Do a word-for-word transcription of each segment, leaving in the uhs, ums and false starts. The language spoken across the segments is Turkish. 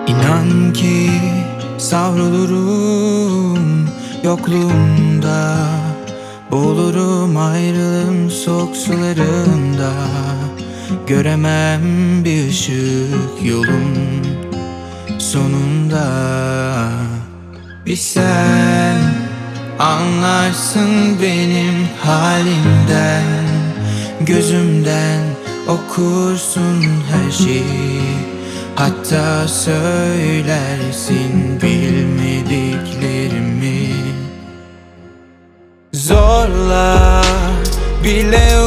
İnan ki savrulurum yokluğunda, boğulurum ayrılığın soğuk sularında. Göremem bir ışık yolun sonunda. Bir sen anlarsın benim halimden, gözümden okursun her şeyi. Hatta söylersin bilmediklerimi. Zorla bile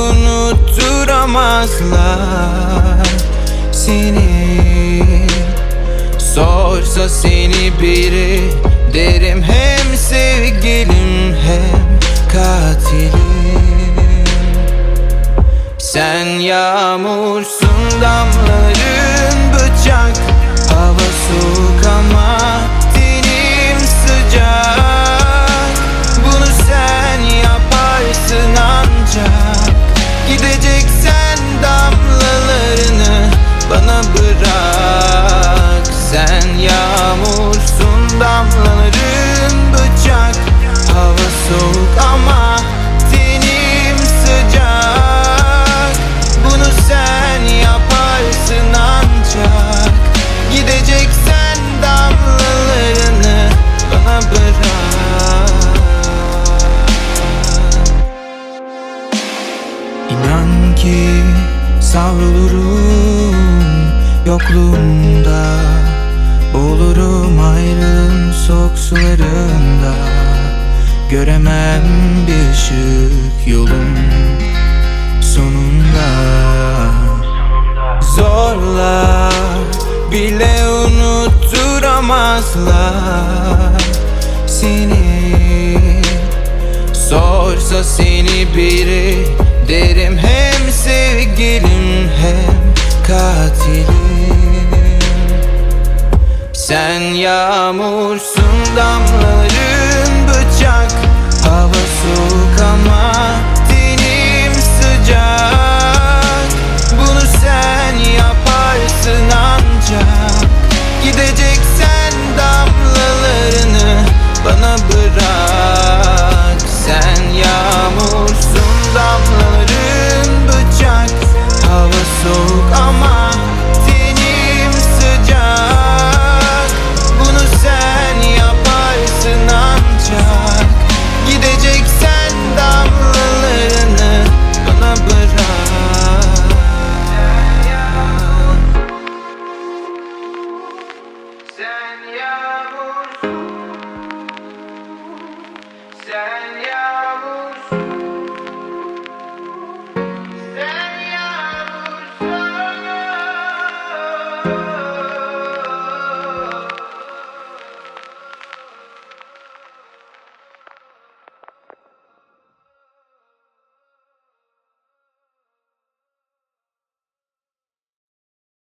unutturamazlar seni. Sorsa seni biri, derim hem sevgilim hem katilim. Sen yağmursun, damların bıçak. Hava soğuk ama tenim sıcak. Bunu sen yaparsın ancak. Gideceksen damlalarını bana bırak. Sen yağmursun, damlaların bıçak. Hava soğuk ama tenim sıcak. Bunu sen yaparsın ancak. Gideceksen damlalarını bana bırak. İnan ki savrulurum yokluğunda, boğulurum ayrılığın soğuk sularında. Göremem bir ışık yolun sonunda. Zorla bile unutturamazlar seni. Sorsa seni biri, derim hem sevgilim hem katilim. Sen yağmursun, damların bıçak. Hava soğuk ama tenim sıcak. Bunu sen yaparsın ancak. Gideceksen damlalarını bana bırak. Sen yağmursun, damların bıçak. Hava soğuk ama tenim sıcak. Bunu sen yaparsın ancak. Gideceksen damlalarını bana bırak. Sen yağmursun, sen yağmursun.